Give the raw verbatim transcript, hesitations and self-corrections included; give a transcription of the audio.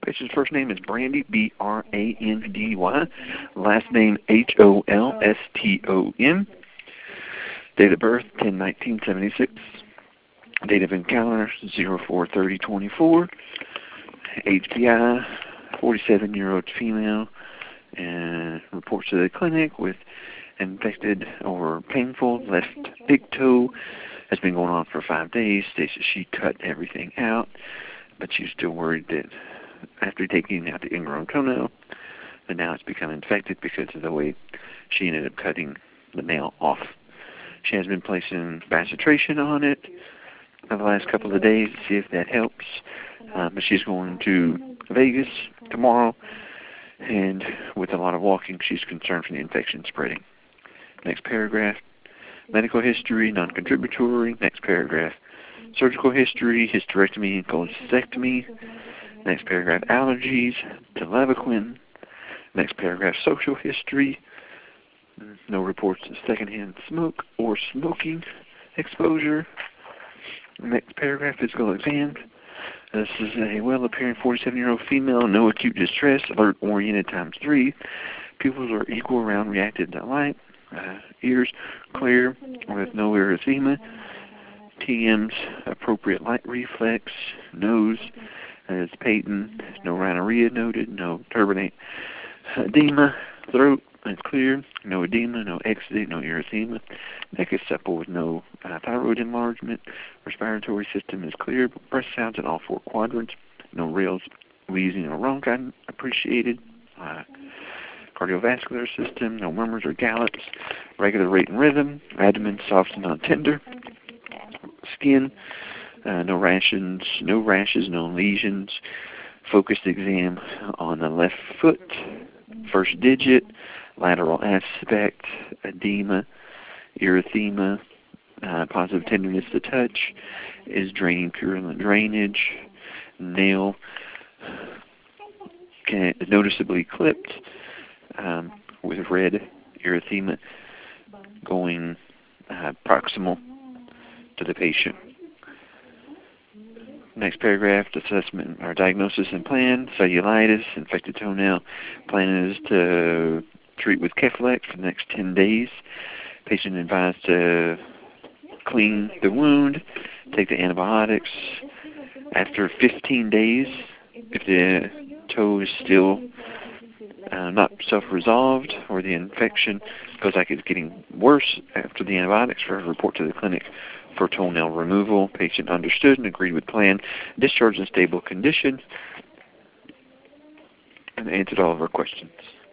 Patient's first name is Brandy, B R A N D Y. Last name H O L S T O N. Date of birth ten nineteen seventy-six. Date of encounter zero four thirty twenty-four. H P I, forty-seven-year-old female. And reports to the clinic with infected or painful left big toe. Has been going on for five days. States that she cut everything out, but she's still worried that after taking out the ingrown toenail, and now it's become infected because of the way she ended up cutting the nail off. She has been placing bacitration on it for the last couple of days to see if that helps. Um, but she's going to Vegas tomorrow, and with a lot of walking, she's concerned for the infection spreading. Next paragraph. Medical history, non-contributory. Next paragraph. Surgical history, hysterectomy and cholecystectomy. Next paragraph. Allergies to Levaquin. Next paragraph. Social history. No reports of secondhand smoke or smoking exposure. Next paragraph. Physical exam. This is a well-appearing forty-seven-year-old female. No acute distress. Alert-oriented times three. Pupils are equal, round, reactive to light. Uh, ears clear with no erythema. T M's appropriate light reflex. Nose is patent. No rhinorrhea noted. No turbinate edema. Throat is clear. No edema. No exudate. No erythema. Neck is supple with no uh, thyroid enlargement. Respiratory system is clear. Breast sounds in all four quadrants. No rales, wheezing, or rhonchi appreciated. Uh, Cardiovascular system, no murmurs or gallops, regular rate and rhythm, abdomen soft and non-tender, skin, uh, no rashes, no rashes, no lesions, focused exam on the left foot, first digit, lateral aspect, edema, erythema, uh, positive tenderness to touch, is draining purulent drainage, nail can, is noticeably clipped, Um, with red erythema going uh, proximal to the patient. Next paragraph, assessment or diagnosis and plan, cellulitis, infected toenail. Plan is to treat with Keflex for the next ten days. Patient advised to clean the wound, take the antibiotics. After fifteen days, if the toe is still Uh, not self-resolved, or the infection feels like it's getting worse after the antibiotics, for a report to the clinic for toenail removal. Patient understood and agreed with plan. Discharged in stable condition, and answered all of our questions.